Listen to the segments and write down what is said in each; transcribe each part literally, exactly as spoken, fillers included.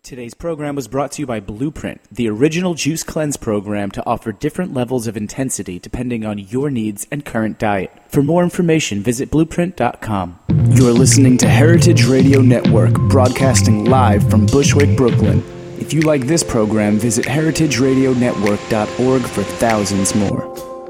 Today's program was brought to you by Blueprint, the original juice cleanse program to offer different levels of intensity depending on your needs and current diet. For more information, visit blueprint dot com. You're listening to Heritage Radio Network, broadcasting live from Bushwick, Brooklyn. If you like this program, visit heritage radio network dot org for thousands more.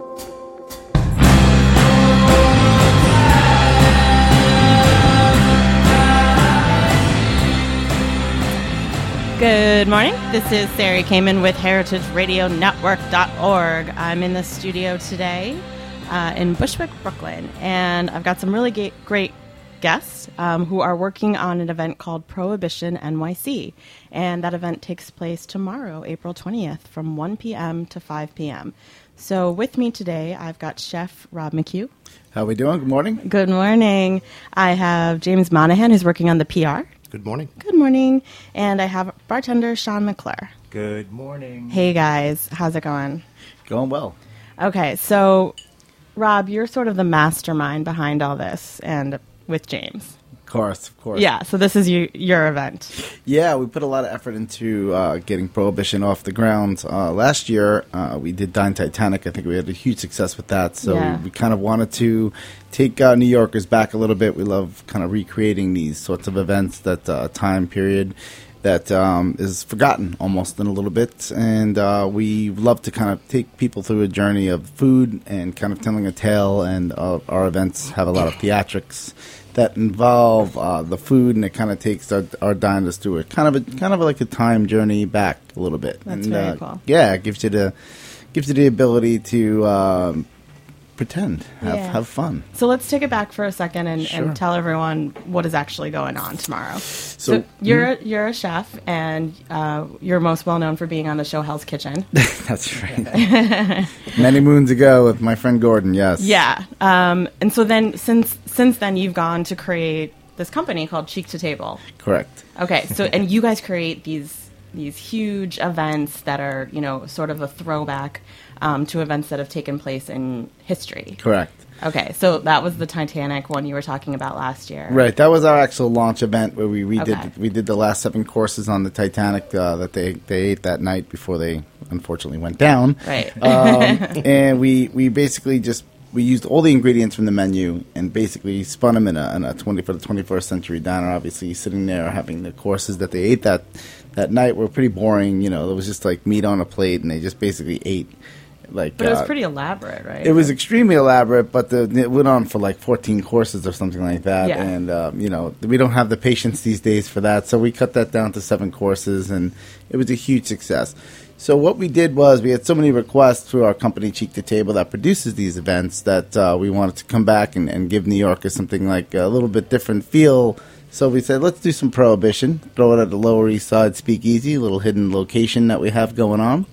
Good morning. This is Sarah Kamen with heritage radio network dot org. I'm in the studio today uh, in Bushwick, Brooklyn, and I've got some really ga- great guests um, who are working on an event called Prohibition N Y C, and that event takes place tomorrow, April twentieth, from one p.m. to five p.m. So with me today, I've got Chef Rob McHugh. How we doing? Good morning. Good morning. I have James Monahan, who's working on the P R. Good morning. Good morning. And I have bartender Sean McClure. Good morning. Hey, guys. How's it going? Going well. Okay, so, Rob, you're sort of the mastermind behind all this, and with James. Of course, of course. Yeah, so this is you, your event. Yeah, we put a lot of effort into uh, getting Prohibition off the ground. Uh, last year, uh, we did Dine Titanic. I think we had a huge success with that. So Yeah. we, we kind of wanted to take uh, New Yorkers back a little bit. We love kind of recreating these sorts of events, that uh, time period that um, is forgotten almost in a little bit. And uh, we love to kind of take people through a journey of food and kind of telling a tale. And uh, our events have a lot of theatrics that involve uh, the food, and it kind of takes our, our diners through it. Kind of a, kind of like a time journey back a little bit. That's and, very uh, cool. Yeah, it gives you the gives you the ability to um, pretend, have Yeah. have fun. So let's take it back for a second and, Sure. and tell everyone what is actually going on tomorrow. So, So- you're a, you're a chef, and uh, you're most well known for being on the show Hell's Kitchen. That's right. Many moons ago with my friend Gordon. Yes. Yeah. Um, and so then, since since then, you've gone to create this company called Cheek to Table. Correct. Okay. So, and you guys create these these huge events that are, you know, sort of a throwback um, to events that have taken place in history. Correct. Okay. So that was the Titanic one you were talking about last year. Right, that was our actual launch event where we redid Okay. we did the last seven courses on the Titanic uh, that they, they ate that night before they unfortunately went down. Right. Um, and we we basically just we used all the ingredients from the menu and basically spun them in a, in a twenty for the twenty-first century diner. Obviously, sitting there having the courses that they ate that that night were pretty boring. You know, it was just like meat on a plate, and they just basically ate. Like, But it was uh, pretty elaborate, right? It was extremely elaborate, but the, it went on for like fourteen courses or something like that. Yeah. And, um, you know, we don't have the patience these days for that. So we cut that down to seven courses, and it was a huge success. So what we did was we had so many requests through our company, Cheek to Table, that produces these events, that uh, we wanted to come back and, and give New Yorkers something like a little bit different feel. So we said, let's do some Prohibition, throw it at the Lower East Side Speakeasy, a little hidden location that we have going on,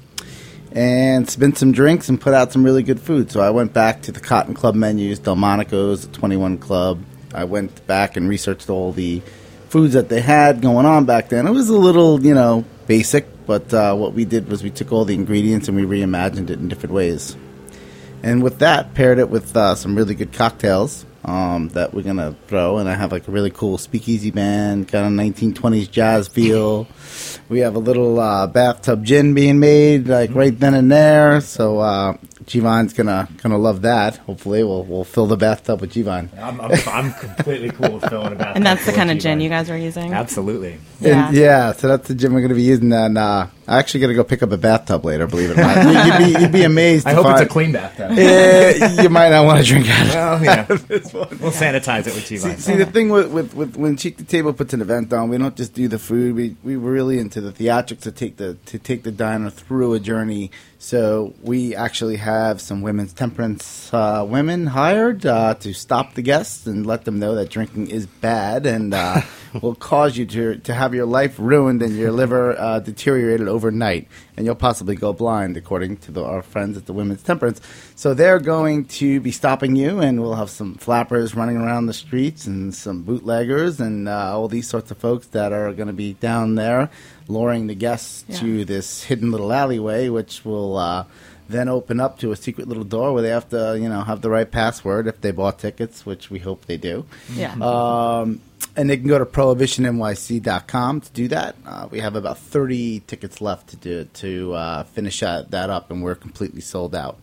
and spin some drinks and put out some really good food. So I went back to the Cotton Club menus, Delmonico's, the twenty-one Club. I went back and researched all the foods that they had going on back then. It was a little, you know, basic, but uh, what we did was we took all the ingredients and we reimagined it in different ways. And with that, paired it with uh, some really good cocktails um, that we're going to throw. And I have like a really cool speakeasy band, kind of nineteen twenties jazz feel. We have a little uh, bathtub gin being made like right then and there. So uh, Jivan's gonna gonna love that. Hopefully, we'll we'll fill the bathtub with Jivan. I'm, I'm, I'm completely cool with filling a bathtub. And that's the full kind of G-Vine. gin you guys were using? Absolutely. Yeah. And, yeah, so that's the gin we're going to be using. And uh, I'm actually going to go pick up a bathtub later, believe it or not. You'd be, you'd be amazed. I to hope find, it's a clean bathtub. Yeah, you might not want to drink out of it. Well, yeah. We'll sanitize it with G-Vine. See, see the thing with, with, with when Cheek to Table puts an event on, we don't just do the food. We we were really into the theatrics to take the to take the diner through a journey. So we actually have some women's temperance uh, women hired uh, to stop the guests and let them know that drinking is bad and uh, will cause you to to have your life ruined and your liver uh, deteriorated overnight, and you'll possibly go blind, according to the, our friends at the Women's Temperance. So they're going to be stopping you, and we'll have some flappers running around the streets and some bootleggers and uh, all these sorts of folks that are going to be down there luring the guests Yeah. to this hidden little alleyway, which will uh, then open up to a secret little door where they have to, you know, have the right password if they bought tickets, which we hope they do. Yeah. Um, and they can go to prohibition N Y C dot com to do that. Uh, we have about thirty tickets left to do to uh, finish that, that up, and we're completely sold out.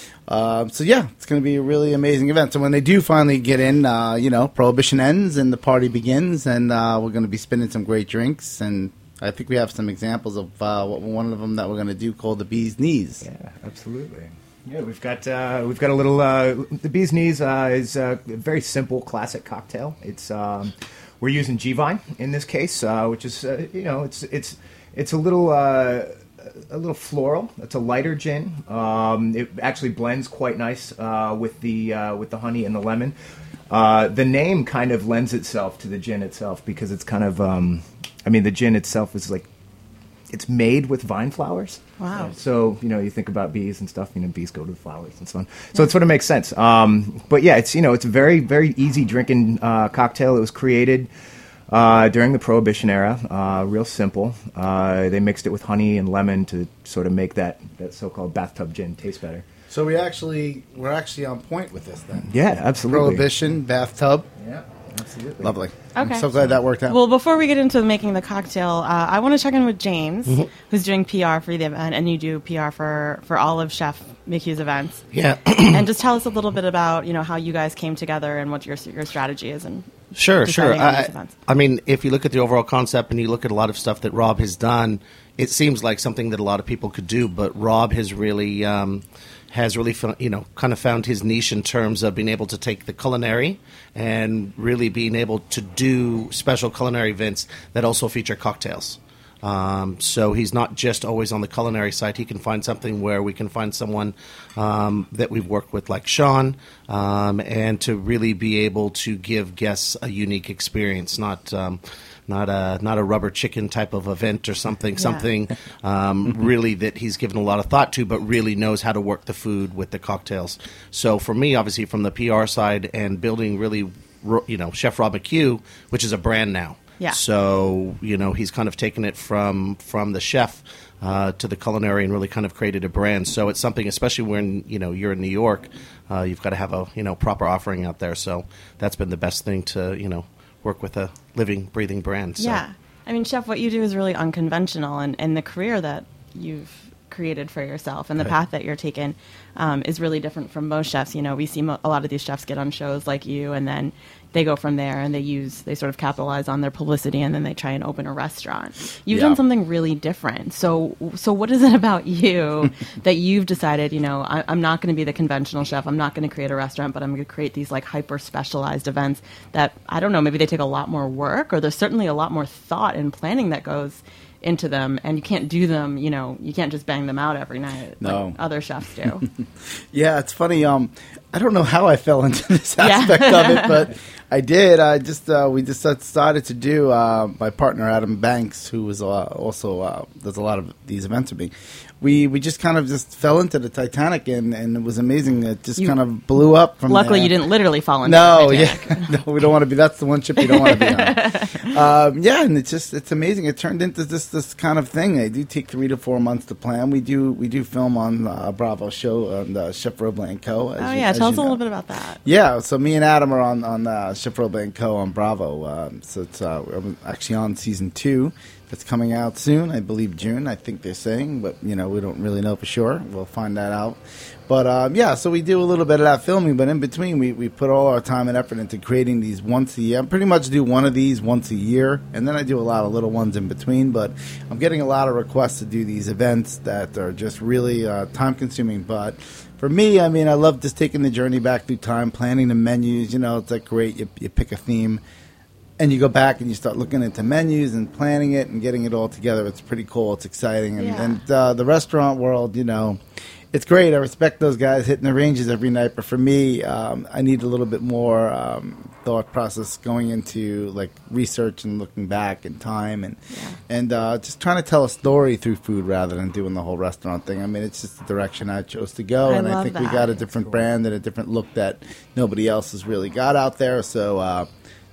Um, so yeah, it's going to be a really amazing event. So when they do finally get in, uh, you know, Prohibition ends and the party begins, and uh, we're going to be spinning some great drinks. And I think we have some examples of uh, what one of them that we're going to do called the Bee's Knees. Yeah, absolutely. Yeah, we've got uh, we've got a little. Uh, the Bee's Knees uh, is a very simple, classic cocktail. It's um, we're using G-Vine in this case, uh, which is uh, you know it's it's it's a little. Uh, A little floral. It's a lighter gin. Um, it actually blends quite nice uh, with the uh, with the honey and the lemon. Uh, the name kind of lends itself to the gin itself because it's kind of. Um, I mean, the gin itself is like it's made with vine flowers. Wow. Uh, so you know, you think about bees and stuff. You know, bees go to the flowers and so on. So it sort of makes sense. Um, but yeah, it's you know, it's a very very easy drinking uh, cocktail. It was created. Uh, during the Prohibition era, uh, real simple. Uh, they mixed it with honey and lemon to sort of make that, that so-called bathtub gin taste better. So we actually we're actually on point with this then. Yeah, absolutely. Prohibition bathtub. Yeah, absolutely. Lovely. Okay. I'm so glad that worked out. Well, before we get into making the cocktail, uh, I want to check in with James, Mm-hmm. who's doing P R for the event, and you do P R for, for all of Chef Mickey's events. Yeah. And just tell us a little bit about, you know, how you guys came together and what your your strategy is. And Sure, sure. deciding on I, these events. I mean, if you look at the overall concept and you look at a lot of stuff that Rob has done, it seems like something that a lot of people could do. But Rob has really, um, has really, fo- you know, kind of found his niche in terms of being able to take the culinary and really being able to do special culinary events that also feature cocktails. Um, so he's not just always on the culinary side. He can find something where we can find someone um, that we've worked with, like Sean, um, and to really be able to give guests a unique experience, not um, not a not a rubber chicken type of event or something, Yeah. something um, really that he's given a lot of thought to, but really knows how to work the food with the cocktails. So for me, obviously, from the P R side and building really, ro- you know, Chef Rob McHugh, which is a brand now. Yeah. So, you know, he's kind of taken it from from the chef uh, to the culinary and really kind of created a brand. So it's something, especially when, you know, you're in New York, uh, you've got to have a, you know, proper offering out there. So that's been the best thing to, you know, work with a living, breathing brand. So. Yeah. I mean, Chef, what you do is really unconventional, and, and the career that you've created for yourself and the Right. path that you're taking um, is really different from most chefs. You know, we see mo- a lot of these chefs get on shows like you, and then they go from there and they use, they sort of capitalize on their publicity, and then they try and open a restaurant. You've Yeah. done something really different. So, so what is it about you that you've decided, you know, I, I'm not going to be the conventional chef. I'm not going to create a restaurant, but I'm going to create these like hyper specialized events that, I don't know, maybe they take a lot more work, or there's certainly a lot more thought and planning that goes into them, and you can't do them, you know, you can't just bang them out every night No. like other chefs do. Yeah, it's funny. Um, I don't know how I fell into this Yeah. aspect of it, but I did. I just uh, we just decided to do. Uh, my partner Adam Banks, who was uh, also uh, does a lot of these events with me. We we just kind of just fell into the Titanic, and, and it was amazing. It just You- kind of blew up from. Luckily, there. you didn't literally fall into No, the yeah, Titanic. no, we don't want to be. That's the one ship you don't want to be on. um, yeah, and it's just it's amazing. It turned into this this kind of thing. They do take three to four months to plan. We do we do film on uh, Bravo show on uh, Chef Roble and Co. as Oh you- yeah, as tell you us a know. little bit about that. Yeah, so me and Adam are on on uh, Chef Roble and Co. on Bravo. Um, so it's uh, we're actually on season two. It's coming out soon, I believe June. I think they're saying, but you know we don't really know for sure. We'll find that out. But um, yeah, so we do a little bit of that filming, but in between we, we put all our time and effort into creating these once a year. I pretty much do one of these once a year, and then I do a lot of little ones in between. But I'm getting a lot of requests to do these events that are just really uh, time consuming. But for me, I mean, I love just taking the journey back through time, planning the menus. You know, it's like great. You, you pick a theme. And you go back and you start looking into menus and planning it and getting it all together. It's pretty cool. It's exciting. And, Yeah. and uh, the restaurant world, you know, it's great. I respect those guys hitting the ranges every night. But for me, um, I need a little bit more um, thought process going into like research and looking back in time and Yeah. and uh, just trying to tell a story through food rather than doing the whole restaurant thing. I mean, it's just the direction I chose to go. I and I love think we that. got a different brand and a different look that nobody else has really got out there. So, uh,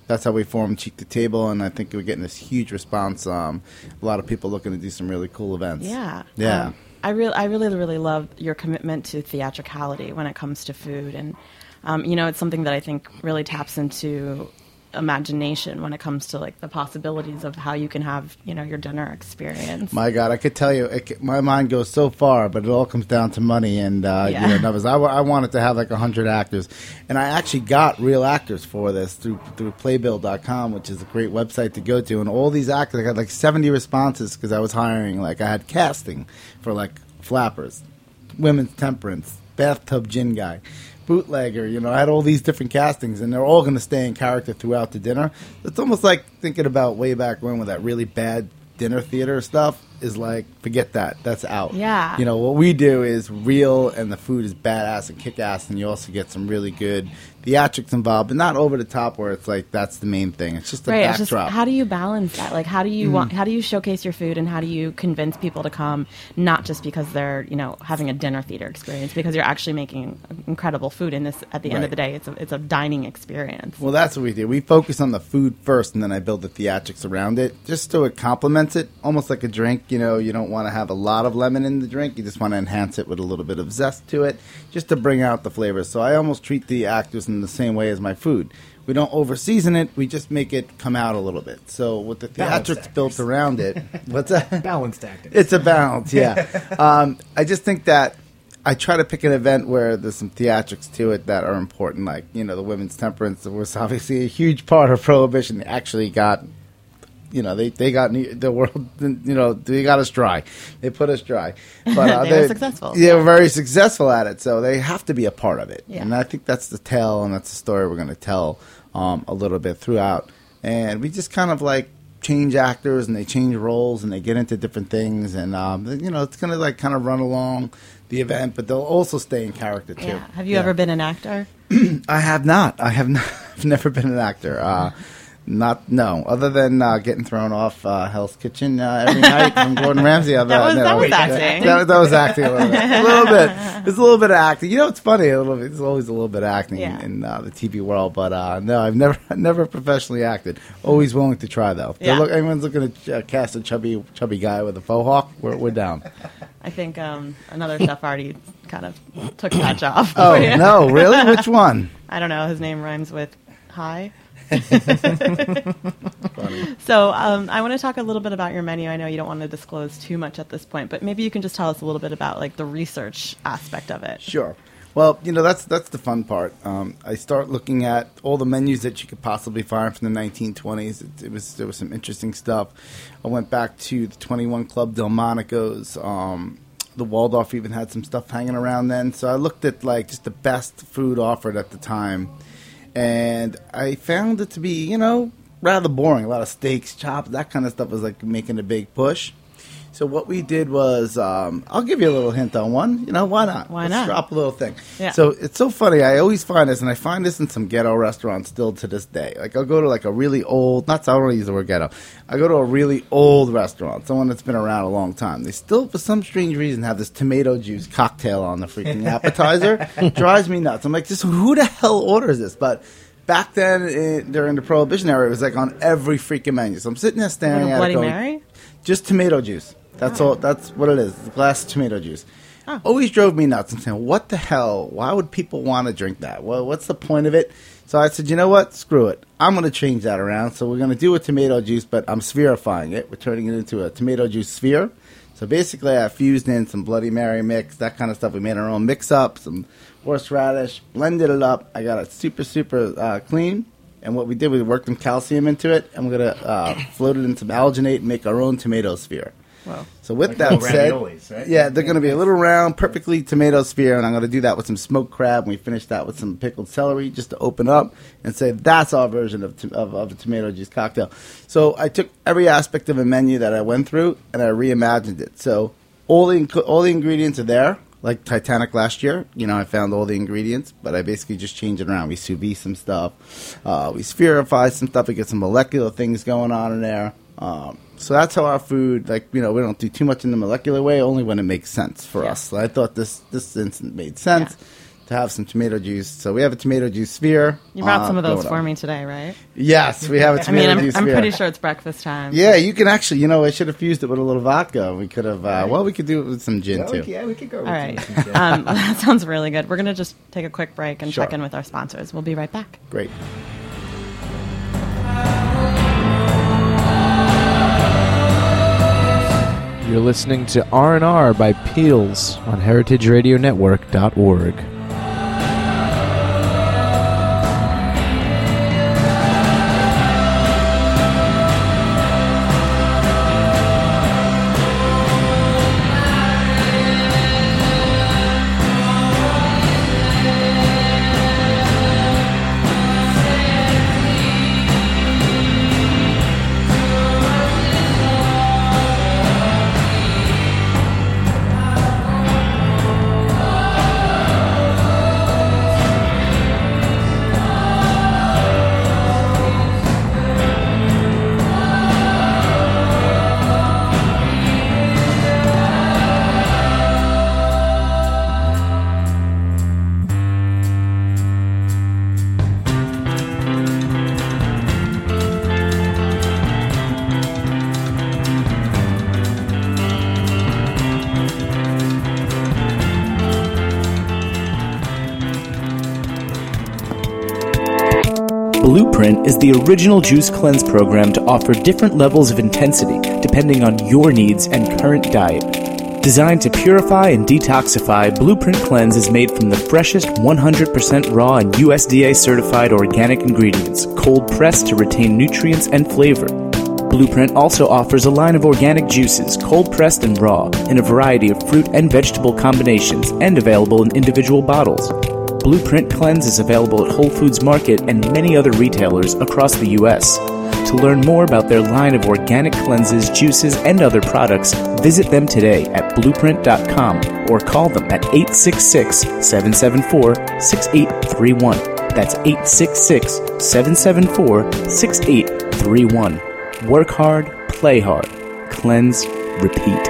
that's how we formed Cheek to Table, and I think we're getting this huge response. Um, a lot of people looking to do some really cool events. Yeah. Yeah. Um, I really, I really, really love your commitment to theatricality when it comes to food, and um, you know, it's something that I think really taps into imagination when it comes to like the possibilities of how you can have, you know, your dinner experience. My God, I could tell you, it, c- my mind goes so far, but it all comes down to money and uh, Yeah. you know, numbers. I, w- I wanted to have like a hundred actors, and I actually got real actors for this through through Playbill dot com, which is a great website to go to. And all these actors, I got like seventy responses because I was hiring. Like I had casting for like flappers, women's temperance, bathtub gin guy, bootlegger. You know, I had all these different castings, and they're all going to stay in character throughout the dinner. It's almost like thinking about way back when with that really bad dinner theater stuff is like, forget that. That's out. Yeah. You know, what we do is real, and the food is badass and kick-ass, and you also get some really good theatrics involved, but not over the top where it's like that's the main thing. It's just a Right. It's just, backdrop. how do you balance that? Like, how do you want? How do you showcase your food, and how do you convince people to come? Not just because they're, you know, having a dinner theater experience, because you're actually making incredible food. In this, at the end Right. of the day, it's a it's a dining experience. Well, that's what we do. We focus on the food first, and then I build the theatrics around it, just so it complements it, almost like a drink. You know, you don't want to have a lot of lemon in the drink. You just want to enhance it with a little bit of zest to it, just to bring out the flavors. So I almost treat the actors in the same way as my food. We don't over-season it. We just make it come out a little bit. So with the Balanced theatrics actors. built around it, what's that? Balanced acting. It's a balance, yeah. um, I just think that I try to pick an event where there's some theatrics to it that are important, like, you know, the women's temperance was obviously a huge part of Prohibition. They actually got, you know, they, they got New- the world, you know, they got us dry. They put us dry. But uh, They were successful. They were very successful at it, so they have to be a part of it. Yeah. And I think that's the tale, and that's the story we're going to tell um, a little bit throughout. And we just kind of like change actors, and they change roles, and they get into different things, and um, you know, it's going to like kind of run along the event, but they'll also stay in character too. Yeah. Have you Yeah. ever been an actor? I have not. I have not, I've never been an actor. Uh, not no. Other than uh, getting thrown off uh, Hell's Kitchen uh, every night from Gordon Ramsay. I've, That uh, was- no, that was that- acting. That, that was acting a little bit. A little bit. It's a little bit of acting. You know, it's funny. A little bit. There's always a little bit of acting Yeah. in, in uh, the T V world, but uh, no, I've never never professionally acted. Always willing to try though. If they're Yeah. look, anyone's looking to uh, cast a chubby chubby guy with a faux hawk, we're we're down. I think um, another chef already kind of took that job. Oh for you. no, really? Which one? I don't know. His name rhymes with high. So um, I want to talk a little bit about your menu. I know you don't want to disclose too much at this point, but maybe you can just tell us a little bit about like the research aspect of it. Sure. Well, you know, that's that's the fun part. Um, I start looking at all the menus that you could possibly find from the nineteen twenties. It, it was there was some interesting stuff. I went back to the twenty-one Club Delmonico's. Um, the Waldorf even had some stuff hanging around then. So I looked at like just the best food offered at the time, and I found it to be, you know, rather boring. A lot of steaks, chops, that kind of stuff was like making a big push. So what we did was, um, I'll give you a little hint on one. You know, why not? Why Let's not? drop a little thing. Yeah. So it's so funny. I always find this, and I find this in some ghetto restaurants still to this day. Like I'll go to like a really old, not I don't want to use the word ghetto. I go to a really old restaurant, someone that's been around a long time. They still, for some strange reason, have this tomato juice cocktail on the freaking appetizer. Drives me nuts. I'm like, just who the hell orders this? But back then, it, during the Prohibition era, it was like on every freaking menu. So I'm sitting there staring Like a at Bloody it going, Mary? just tomato juice. That's all. That's what it is. A glass of tomato juice. Oh. Always drove me nuts. I'm saying, what the hell? Why would people want to drink that? Well, what's the point of it? So I said, you know what? Screw it. I'm going to change that around. So we're going to do a tomato juice, but I'm spherifying it. We're turning it into a tomato juice sphere. So basically, I fused in some Bloody Mary mix, that kind of stuff. We made our own mix-up, some horseradish, blended it up. I got it super, super uh, clean. And what we did, we worked some calcium into it, and we're going to uh, float it in some alginate and make our own tomato sphere. Wow. So with Like that little said, raviolis, right? yeah, they're going to be a little round, perfectly tomato sphere, and I'm going to do that with some smoked crab. And we finish that with some pickled celery just to open up and say that's our version of, to- of, of a tomato juice cocktail. So I took every aspect of a menu that I went through and I reimagined it. So all the inc- all the ingredients are there, like Titanic last year. You know, I found all the ingredients, but I basically just changed it around. We sous vide some stuff, uh, we spherify some stuff. We get some molecular things going on in there. Um, so that's how our food, like, you know, we don't do too much in the molecular way, only when it makes sense for Yeah. us. So I thought this this instant made sense. to have some tomato juice. So we have a tomato juice sphere. You brought uh, some of those going for on. me today, right? Yes, we have a I tomato mean, I'm, juice I'm sphere. pretty sure it's breakfast time. Yeah, you can actually, you know, I should have fused it with a little vodka. We could have, uh, well, we could do it with some gin, Yeah, we, too. yeah, we could go. All with right. some gin. Um, that sounds really good. We're going to just take a quick break and Sure. check in with our sponsors. We'll be right back. Great. You're listening to R and R by Peels on heritage radio network dot org. Blueprint is the original juice cleanse program to offer different levels of intensity depending on your needs and current diet. Designed to purify and detoxify, Blueprint Cleanse is made from the freshest one hundred percent raw and U S D A certified organic ingredients, cold pressed to retain nutrients and flavor. Blueprint also offers a line of organic juices, cold pressed and raw, in a variety of fruit and vegetable combinations and available in individual bottles. Blueprint Cleanse is available at Whole Foods Market and many other retailers across the U S. To learn more about their line of organic cleanses, juices, and other products, visit them today at blueprint dot com or call them at eight six six, seven seven four, six eight three one. That's eight six six, seven seven four, six eight three one. Work hard, play hard. Cleanse, repeat.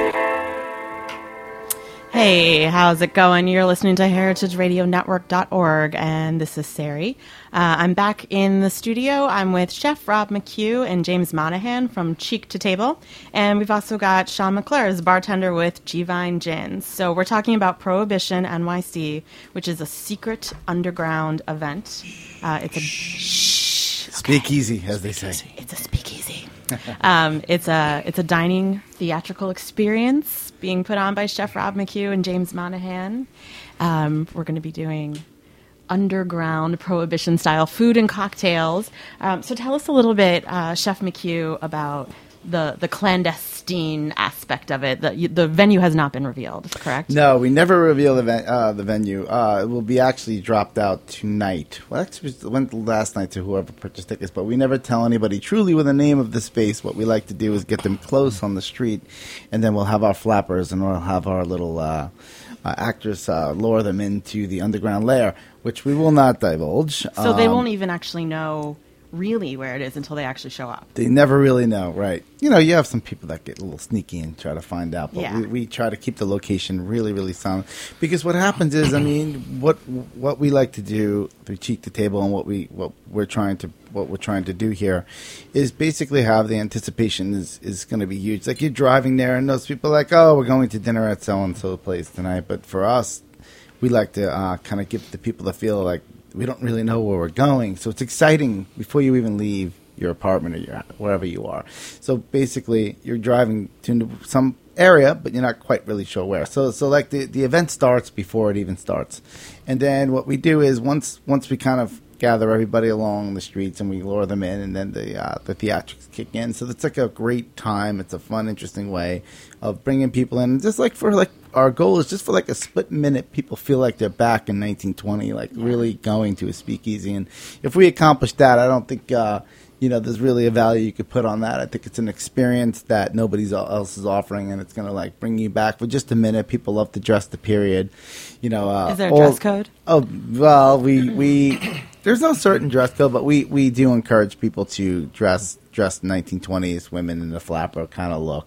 Hey, how's it going? You're listening to heritage radio network dot org, and this is Sari. Uh, I'm back in the studio. I'm with Chef Rob McHugh and James Monahan from Cheek to Table, and we've also got Sean McClure as bartender with G-Vine Gins. So we're talking about Prohibition N Y C, which is a secret underground event. Uh, it's a shh. Speak easy, as they say. It's a speakeasy. um, it's a it's a dining theatrical experience being put on by Chef Rob McHugh and James Monahan. Um, we're going to be doing underground prohibition style food and cocktails. Um, so tell us a little bit, uh, Chef McHugh, about the the clandestine aspect of it. The the venue has not been revealed, correct? No, we never reveal the, ven- uh, the venue. Uh, it will be actually dropped out tonight. Well, actually, it went last night to whoever purchased tickets, but we never tell anybody truly with the name of the space. What we like to do is get them close on the street, and then we'll have our flappers and we'll have our little uh, uh, actors uh, lure them into the underground lair, which we will not divulge. So they Um, won't even actually know really where it is until they actually show up. They never really know, right? You know, you have some people that get a little sneaky and try to find out, but Yeah. we, we try to keep the location really, really sound. Because what happens is, I mean, what what we like to do through Cheek to Table and what we what we're trying to what we're trying to do here is basically have the anticipation is is going to be huge. Like you're driving there, and those people are like, oh, we're going to dinner at so and so place tonight. But for us, we like to uh, kind of give the people the feel like we don't really know where we're going. So it's exciting before you even leave your apartment or your, wherever you are. So basically, you're driving to some area, but you're not quite really sure where. So so like the, the event starts before it even starts. And then what we do is once once we kind of gather everybody along the streets and we lure them in, and then the uh, the theatrics kick in. So it's like a great time. It's a fun, interesting way of bringing people in. Just like for like our goal is just for like a split minute, people feel like they're back in nineteen twenty, like yeah. really going to a speakeasy. And if we accomplish that, I don't think uh, you know there's really a value you could put on that. I think it's an experience that nobody else is offering, and it's going to like bring you back for just a minute. People love to dress the period. You know, uh, is there a all, dress code? Oh well, we we. There's no certain dress code, but we, we do encourage people to dress dress nineteen twenties women in the flapper kind of look.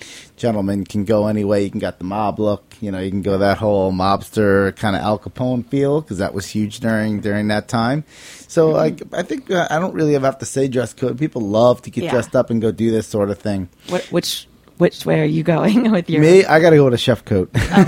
gentlemen can go any way. You can get the mob look. You know, you can go that whole mobster kind of Al Capone feel, because that was huge during during that time. So like, I think uh, I don't really have to say dress code. People love to get Yeah. dressed up and go do this sort of thing. What, which which way are you going with your? Me, I got to go with a chef coat.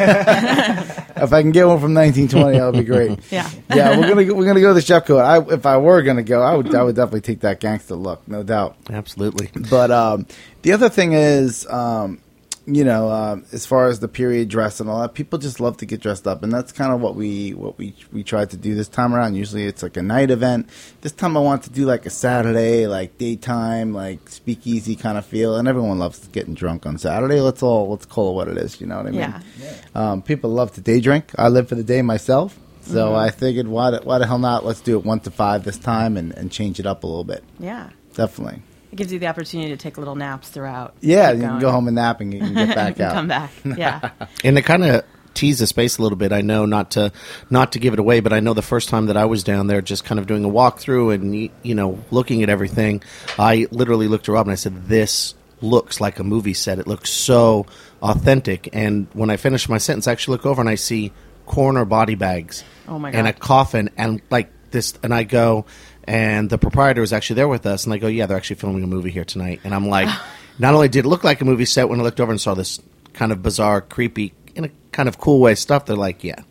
If I can get one from nineteen twenty, that would be great. Yeah. Yeah, we're gonna go, we're gonna go with the chef coat. I, if I were gonna go, I would I would definitely take that gangster look, no doubt. Absolutely. But um, the other thing is, um, you know, um, as far as the period dress and all that, people just love to get dressed up, and that's kind of what we what we we tried to do this time around. Usually, it's like a night event. This time, I want to do like a Saturday, like daytime, like speakeasy kind of feel. And everyone loves getting drunk on Saturday. Let's all let's call it what it is. You know what I mean? Yeah. Um, people love to day drink. I live for the day myself. So Mm-hmm. I figured, why the, why the hell not? Let's do it one to five this time and, and change it up a little bit. Yeah. Definitely. It gives you the opportunity to take little naps throughout. Yeah, Keep you can going. go home and nap and you can get back You can out. come back. Yeah. And to kind of tease the space a little bit, I know not to not to give it away, but I know the first time that I was down there, just kind of doing a walkthrough and you know looking at everything, I literally looked at Rob and I said, "This looks like a movie set. It looks so authentic." And when I finished my sentence, I actually look over and I see coroner body bags Oh my and a God. coffin and like this, and I go. And the proprietor was actually there with us, and I go, yeah, they're actually filming a movie here tonight. And I'm like, not only did it look like a movie set when I looked over and saw this kind of bizarre, creepy, in a kind of cool way stuff, they're like, yeah.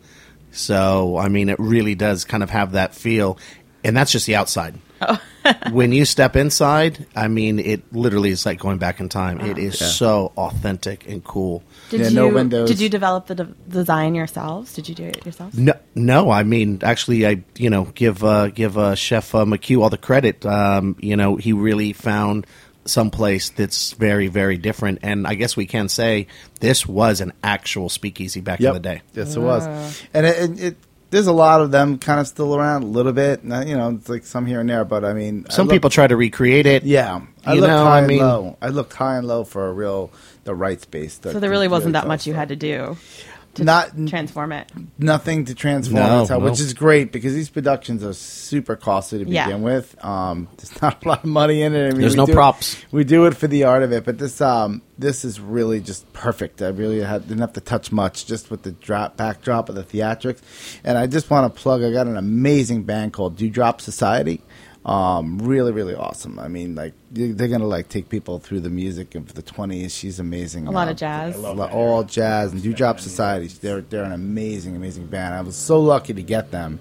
So, I mean, it really does kind of have that feel. And that's just the outside. When you step inside, I mean, it literally is like going back in time. It is Yeah. so authentic and cool. Did Yeah, you no windows. did you develop the de- design yourselves? Did you do it yourselves? No, no. I mean, actually, I you know give uh, give uh, Chef uh, McHugh all the credit. Um, you know, he really found someplace that's very, very different. And I guess we can say this was an actual speakeasy back in the day. Yes, it was. And it, it, it there's a lot of them kind of still around a little bit. Not- You know, it's like some here and there, but I mean, I Some look- people try to recreate it. Yeah, I You looked know, high I and mean- low. I looked high and low for a real the right space. So there really wasn't that much you had to do to Not transform it. nothing to transform No, inside, no. which is great because these productions are super costly to Yeah. begin with. Um, there's not a lot of money in it. I mean, There's we no do- props. We do it for the art of it, but this um, this is really just perfect. I really had, didn't have to touch much, just with the drop backdrop of the theatrics. And I just want to plug. I got an amazing band called Dewdrop Society. Um, really, really awesome. I mean, like you- they're gonna like take people through the music of the twenties. She's amazing. A lot Uh, of jazz. a lot- all jazz and Dewdrop Society. They're they're an amazing, amazing band. I was so lucky to get them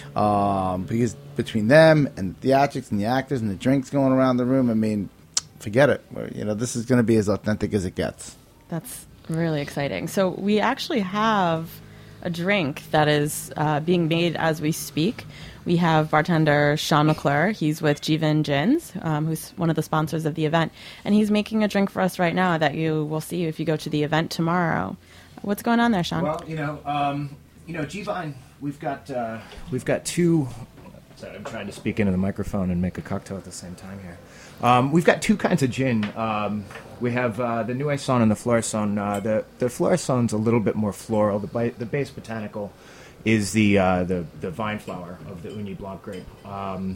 um, because between them and the theatrics and the actors and the drinks going around the room, I mean, forget it. We're- You know, this is going to be as authentic as it gets. That's really exciting. So we actually have a drink that is uh, being made as we speak. We have bartender Sean McClure. He's with Jivan Gins, um, who's one of the sponsors of the event. And he's making a drink for us right now that you will see if you go to the event tomorrow. What's going on there, Sean? Well, you know, um, you know, G-Vine, we've got uh, we've got two. Sorry, I'm trying to speak into the microphone and make a cocktail at the same time here. Um, we've got two kinds of gin. Um, we have uh, the Nuaison and the Florison. Uh, the the Florison's a little bit more floral. The bi- the base botanical is the uh, the the vine flower of the Ugni Blanc grape. Um,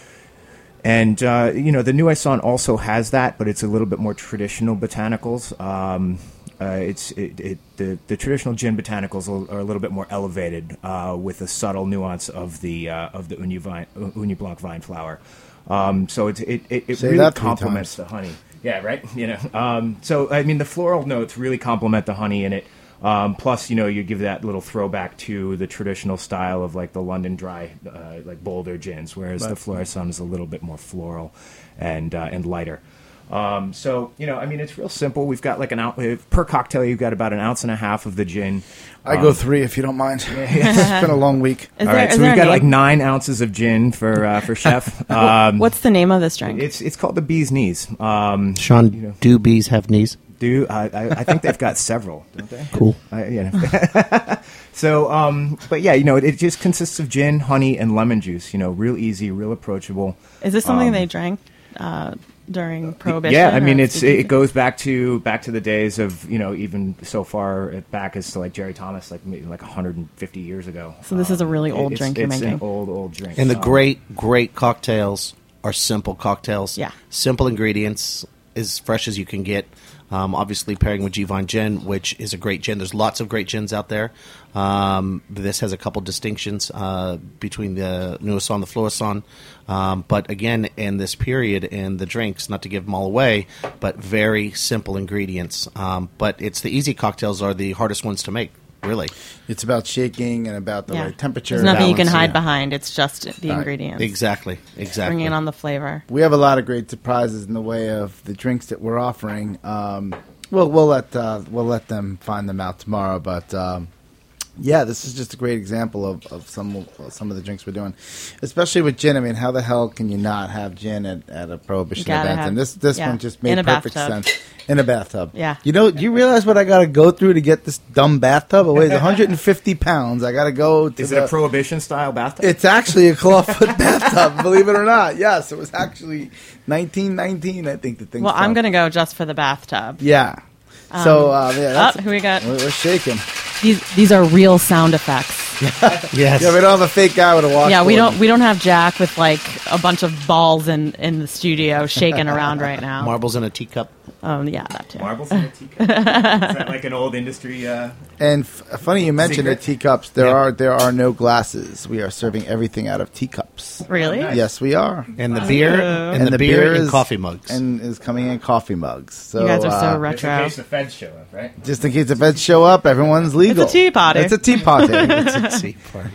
and uh, you know, the Nuaison also has that, but it's a little bit more traditional botanicals. Um, uh, it's it, it, the the traditional gin botanicals are a little bit more elevated uh, with the subtle nuance of the uh, of the Ugni vine, Ugni Blanc vine flower. Um, so it it it, it Say really that three complements times. the honey. Yeah, right. You know, um, so I mean, the floral notes really complement the honey in it. Um, plus, you know, you give that little throwback to the traditional style of like the London Dry, uh, like Boulder gins, whereas the Florison is a little bit more floral and uh, and lighter. Um, so, you know, I mean, it's real simple. We've got like an ounce per cocktail. You've got about an ounce and a half of the gin. I Um, go three if you don't mind. It's been a long week. Is All there- right, is so there we've a got like name? nine ounces of gin for uh, for Chef. Um, What's the name of this drink? it's it's called the Bee's Knees. Um, Sean, You know. do bees have knees? do I, I, I think they've got several, don't they? Cool. I, yeah. so, um, but yeah, you know, it, it just consists of gin, honey, and lemon juice. You know, real easy, real approachable. Is this something um, they drank uh, during Prohibition? Yeah, I mean, or it's speakeasy? it goes back to back to the days of, you know, even so far back as to like Jerry Thomas, like maybe like one hundred fifty years ago. So this is a really it- old it's, drink you're it's making. an old old drink. And the Um, great, great cocktails are simple cocktails. Yeah. Simple ingredients, as fresh as you can get. Um, obviously, pairing with G-Vine Gin, which is a great gin. There's lots of great gins out there. Um, this has a couple distinctions uh, between the Nuasson, the Fluasson. Um, but again, in this period, in the drinks, not to give them all away, but very simple ingredients. Um, but it's the easy cocktails are the hardest ones to make. Really, it's about shaking and about the Yeah. right temperature. There's nothing you can balance, hide yeah. behind. It's just the Right. ingredients. exactly, exactly. Bringing on the flavor. We have a lot of great surprises in the way of the drinks that we're offering. Um, we'll we'll let uh, we'll let them find them out tomorrow. But um, yeah, this is just a great example of, of some of, some of the drinks we're doing, especially with gin. I mean, how the hell can you not have gin at, at a Prohibition Gotta event? have- and this this yeah. one just In made a perfect bathtub. sense. In a bathtub. Yeah. You know, do you realize what I got to go through to get this dumb bathtub? It weighs one hundred fifty pounds. I got to go to Is the, it a Prohibition style bathtub? It's actually a clawfoot bathtub, believe it or not. Yes, it was actually nineteen nineteen, I think the thing. Well, I'm going to go just for the bathtub. Yeah. So, uh, yeah, that's, Oh, who we got? we're, we're shaking. These these are real sound effects. yes. Yeah, we don't have a fake guy with a washboard. Yeah, we don't we don't have Jack with like a bunch of balls in in the studio shaking around right now. Marbles in a teacup. Oh yeah, that too. Marbles in a teacup. Is that like an old industry? Uh, And f- funny you mentioned the Secret? teacups. There Yeah. are there are no glasses. We are serving everything out of teacups. Really? Yes, we are. And the beer, and, And the, the beer, beer in is- coffee mugs. And is coming in coffee mugs. So, You guys are so uh, just in retro. case the feds show up, right? just in case the feds show up, everyone's legal. tea party. It's a tea party. It's a tea party.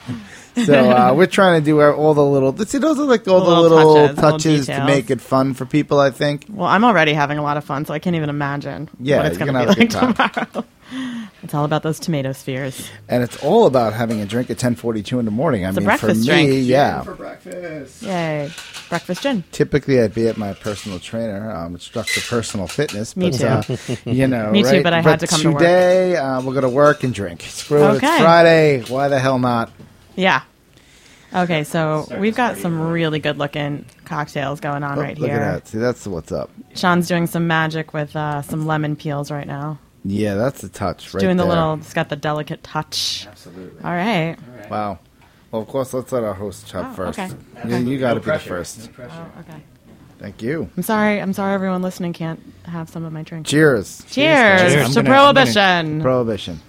So uh, we're trying to do our, all the little. See, those are like all the Little little, touches, little touches to details. make it fun for people. I think. Well, I'm already having a lot of fun, so I can't even imagine Yeah, what it's you're going gonna to be have a like good tomorrow. It's all about those tomato spheres. And it's all about having a drink at ten forty-two in the morning. I It's a mean, breakfast for me, drink. yeah. For breakfast. Yay. Breakfast gin. Typically, I'd be at my personal trainer, um, instructor personal fitness. Me but, too. Uh, you know, Me too, right? but I had to come to work. today, uh, we're going to work and drink. Screw it. Okay. It's Friday. Why the hell not? Yeah. Okay, so we've got some really good looking cocktails going on Oh, right look here. at that. See, that's what's up. Sean's doing some magic with uh, some lemon peels right now. Yeah, that's the touch right doing the there. little, it's got the delicate touch. Absolutely. All right. Wow. Well, of course, let's let our host chop Oh, first. okay. You, you got to No be the pressure. first. No pressure. Oh, okay. Thank you. I'm sorry. I'm sorry everyone listening can't have some of my drink. Cheers. Cheers, Cheers. I'm to gonna- I'm gonna- Prohibition. Prohibition.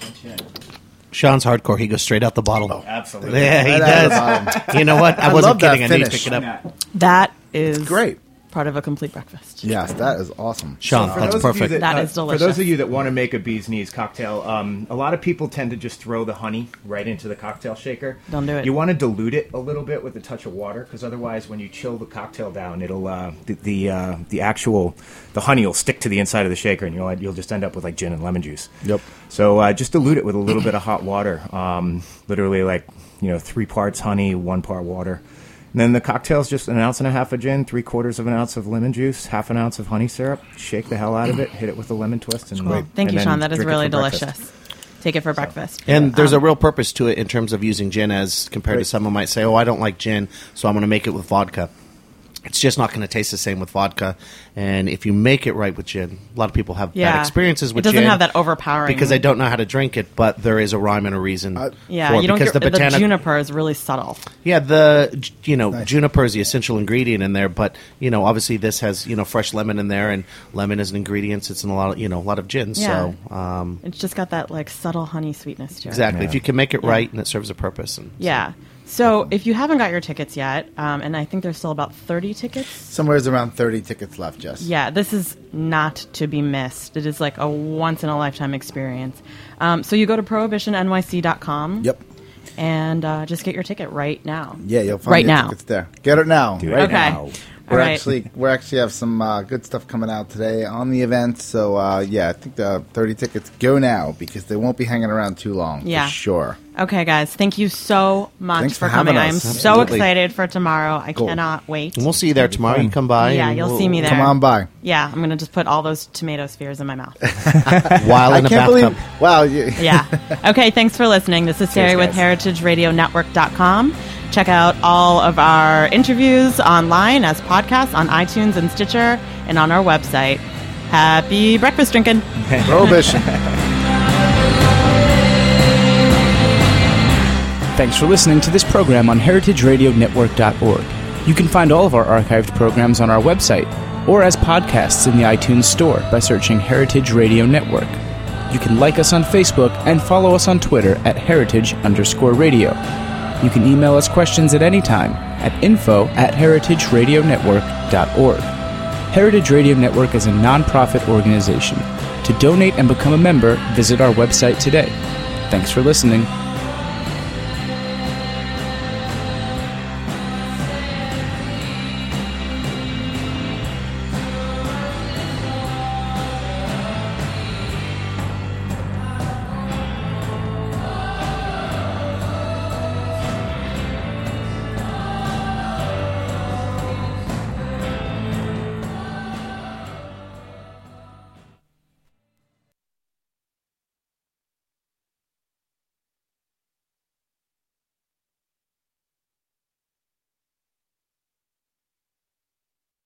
Sean's hardcore. He goes straight out the bottle. Absolutely. Yeah, he Right out of the does. bottom. You know what? I, I wasn't love that kidding. I need to finish. pick it up. that is Great. part of a complete breakfast. Yes, that is awesome. Sean, For that's those of you perfect. That uh, is For delicious. those of you that want to make a bee's knees cocktail, um, a lot of people tend to just throw the honey right into the cocktail shaker. Don't do it. You want to dilute it a little bit with a touch of water, because otherwise, when you chill the cocktail down, it'll uh, the the, uh, the actual the honey will stick to the inside of the shaker, and you'll you'll just end up with like gin and lemon juice. Yep. So uh, just dilute it with a little bit of hot water, um, literally like you know three parts honey, one part water. And then the cocktail's just an ounce and a half of gin, three quarters of an ounce of lemon juice, half an ounce of honey syrup. Shake the hell out of it, hit it with a lemon twist, and Well, thank and you, then Sean. That is drink it really for breakfast. delicious. Take it for breakfast. And there's Um, a real purpose to it in terms of using gin as compared to Right. someone might say, oh, I don't like gin, so I'm going to make it with vodka. It's just not going to taste the same with vodka. And if you make it right with gin, a lot of people have Yeah. bad experiences with It doesn't gin have that overpowering. because they don't know how to drink it, but there is a rhyme and a reason. Uh, Yeah, for it, you don't because get the the, botanic- juniper is really subtle. Yeah, the you know Nice. juniper is the essential ingredient in there, but you know obviously this has you know fresh lemon in there, and lemon is an ingredient. It's in a lot of you know a lot of gins. Yeah. So um, It's just got that like subtle honey sweetness to it. exactly, Yeah. if you can make it Yeah. right and it serves a purpose. And Yeah. So if you haven't got your tickets yet, um, and I think there's still about thirty tickets. Somewhere's around thirty tickets left, Jess. Yeah, this is not to be missed. It is like a once in a lifetime experience. Um, so you go to prohibition N Y C dot com. Yep. And uh, just get your ticket right now. Yeah, you'll find Right your now. tickets there. Get it now. Do it right Okay. now. All We're right. actually we actually have some uh, good stuff coming out today on the event. So uh, yeah, I think the thirty tickets go now because they won't be hanging around too long. Yeah. For sure. Okay, guys. Thank you so much Thanks for for having coming. I am us. so Absolutely. excited for tomorrow. I Cool. cannot wait. And we'll see you there tomorrow. You come by. Yeah, and you'll we'll- see me there. Come on by. Yeah, I'm going to just put all those tomato spheres in my mouth. While I in a can't bathtub. believe. Wow. You, Yeah. Okay, thanks for listening. This is Terry with guys. heritage radio network dot com. Check out all of our interviews online as podcasts on iTunes and Stitcher and on our website. Happy breakfast drinking. Prohibition. Thanks for listening to this program on heritage radio network dot org. You can find all of our archived programs on our website, or as podcasts in the iTunes Store by searching Heritage Radio Network. You can like us on Facebook and follow us on Twitter at heritage underscore radio. You can email us questions at any time at info at heritage radio network dot org. Heritage Radio Network is a nonprofit organization. To donate and become a member, visit our website today. Thanks for listening.